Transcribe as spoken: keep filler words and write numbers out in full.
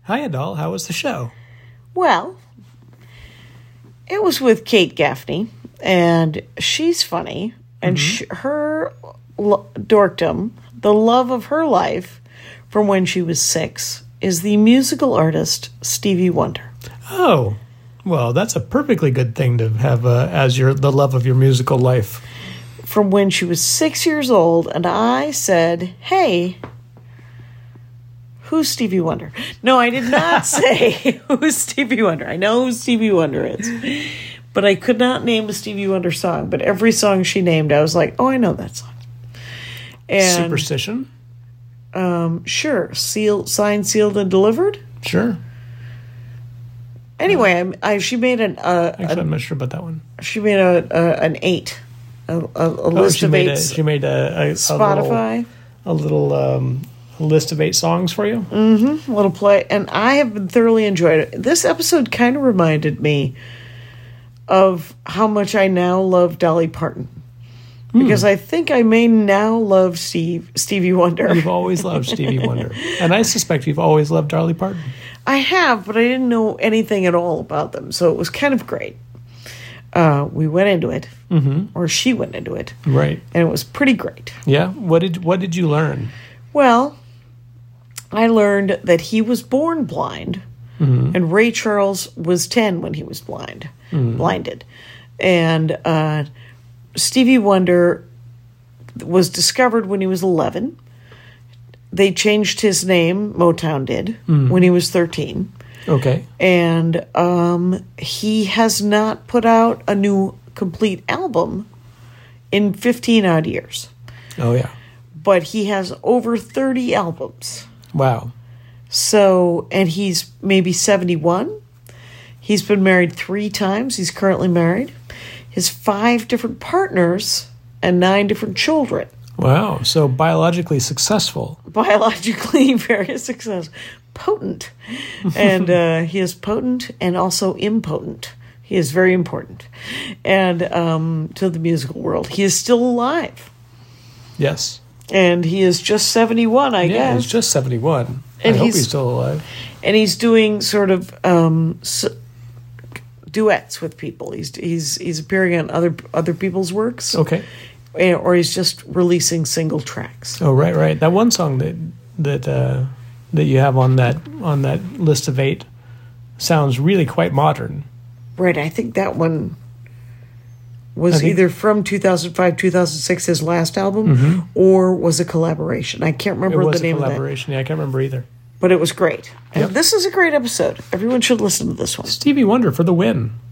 Hi, Adele. How was the show? Well, it was with Kate Gaffney, and she's funny, and Mm-hmm. sh- her l- dorkdom, the love of her life from when she was six, is the musical artist Stevie Wonder. Oh, well, that's a perfectly good thing to have uh, as your the love of your musical life. From when she was six years old, and I said, hey, who's Stevie Wonder? No, I did not say who's Stevie Wonder. I know who Stevie Wonder is. But I could not name a Stevie Wonder song. But every song she named, I was like, oh, I know that song. And, Superstition? Um, sure. Sealed, signed, sealed, and delivered? Sure. Anyway, I, I, she made an uh, Actually, a, I'm not sure about that one. she made a, a an eight, a, a, a Oh, list she of made eight. a, she made a, a, a Spotify. little, a little um, list of eight songs for you. Mm-hmm. Little play, and I have been thoroughly enjoyed it. This episode kind of reminded me of how much I now love Dolly Parton, because I think I may now love Steve Stevie Wonder. You've always loved Stevie Wonder, and I suspect you've always loved Dolly Parton. I have, but I didn't know anything at all about them, so it was kind of great. Uh, we went into it, Mm-hmm. or she went into it, Right? and it was pretty great. Yeah. What did What did you learn? Well, I learned that he was born blind, Mm-hmm. and Ray Charles was ten when he was blind, Mm-hmm. blinded. And uh, Stevie Wonder was discovered when he was eleven. They changed his name, Motown did, Mm-hmm. when he was thirteen. Okay. And um, he has not put out a new complete album in fifteen odd years. Oh yeah. But he has over thirty albums. Wow. So, and he's maybe seventy-one. He's been married three times. He's currently married. His five different partners and nine different children. Wow. So biologically successful. Biologically very successful. Potent. And uh, he is potent and also impotent. He is very important. And um, to the musical world. He is still alive. Yes. And he is just seventy-one, I yeah. guess. He's just seventy-one. And I hope he's- he's still alive. And he's doing sort of um, s- duets with people. He's he's he's appearing on other other people's works, Okay. or he's just releasing single tracks. Oh right, right. That one song that that uh, that you have on that on that list of eight sounds really quite modern. Right, I think that one was I think- either from two thousand five, two thousand six, his last album, or was a collaboration. I can't It remember was the a name of that, collaboration. Yeah, I can't remember either. but it was great. And Yep. this is a great episode. Everyone should listen to this one. Stevie Wonder for the win.